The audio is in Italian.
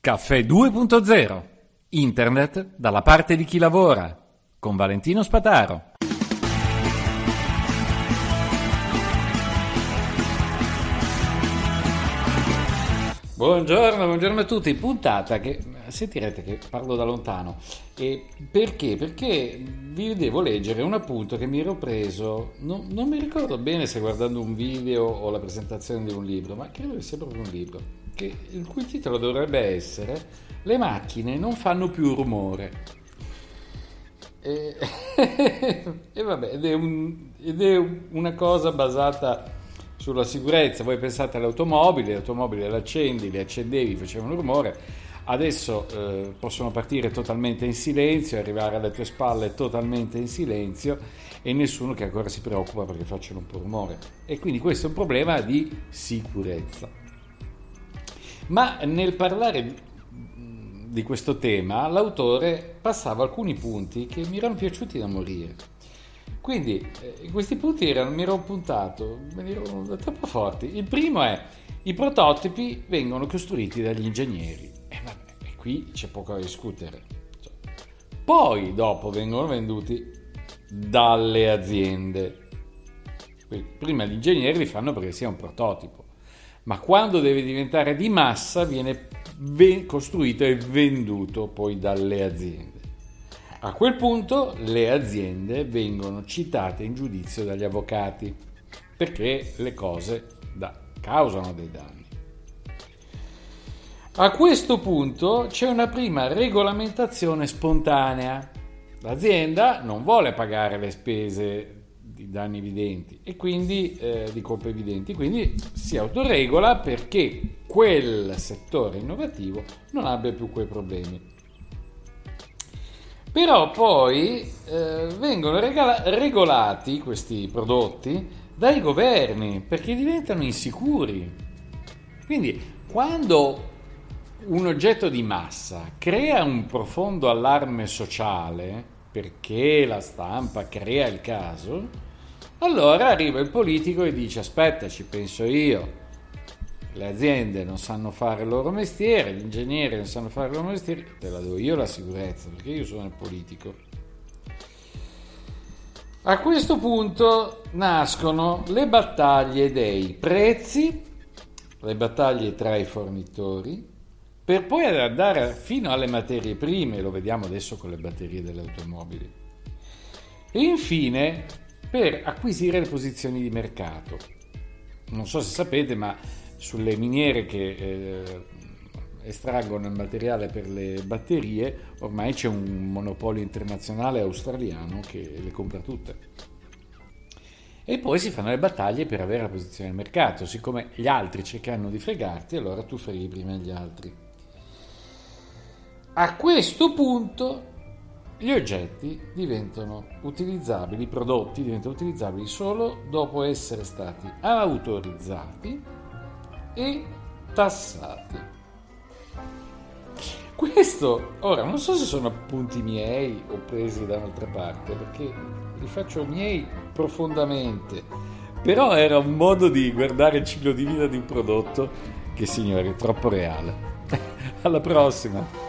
Caffè 2.0. Internet dalla parte di chi lavora. Con Valentino Spataro. Buongiorno a tutti. Puntata che sentirete che parlo da lontano. E perché? Perché vi devo leggere un appunto che mi ero preso. Non mi ricordo bene se guardando un video o la presentazione di un libro, ma credo che sia proprio un libro. Il cui titolo dovrebbe essere "Le macchine non fanno più rumore". E vabbè, ed è una cosa basata sulla sicurezza. Voi pensate l'automobile l'accendi, le accendevi, facevano rumore. Adesso possono partire totalmente in silenzio, arrivare alle tue spalle totalmente in silenzio e nessuno che ancora si preoccupa perché facciano un po' rumore. E quindi questo è un problema di sicurezza. Ma nel parlare di questo tema, l'autore passava alcuni punti che mi erano piaciuti da morire. Quindi questi punti mi ero appuntato, erano troppo forti. Il primo è: i prototipi vengono costruiti dagli ingegneri. E qui c'è poco da discutere. Poi dopo vengono venduti dalle aziende. Prima gli ingegneri li fanno perché sia un prototipo. Ma quando deve diventare di massa viene costruito e venduto poi dalle aziende. A quel punto le aziende vengono citate in giudizio dagli avvocati perché le cose causano dei danni. A questo punto c'è una prima regolamentazione spontanea. L'azienda non vuole pagare le spese di danni evidenti e quindi di colpe evidenti, quindi si autoregola perché quel settore innovativo non abbia più quei problemi. Però poi vengono regolati questi prodotti dai governi perché diventano insicuri. Quindi quando un oggetto di massa crea un profondo allarme sociale perché la stampa crea il caso, allora arriva il politico e dice: aspetta, ci penso io. Le aziende non sanno fare il loro mestiere, gli ingegneri non sanno fare il loro mestiere, te la do io la sicurezza perché io sono il politico. A questo punto nascono le battaglie dei prezzi, le battaglie tra i fornitori, per poi andare fino alle materie prime, lo vediamo adesso con le batterie delle automobili. E infine per acquisire le posizioni di mercato. Non so se sapete, ma sulle miniere che estraggono il materiale per le batterie ormai c'è un monopolio internazionale australiano che le compra tutte. E poi si fanno le battaglie per avere la posizione di mercato. Siccome gli altri cercano di fregarti, allora tu freghi prima gli altri. A questo punto gli oggetti diventano utilizzabili, i prodotti diventano utilizzabili solo dopo essere stati autorizzati e tassati. Questo, ora, non so se sono appunti miei o presi da un'altra parte, perché li faccio miei profondamente, però era un modo di guardare il ciclo di vita di un prodotto che, signori, è troppo reale. Alla prossima!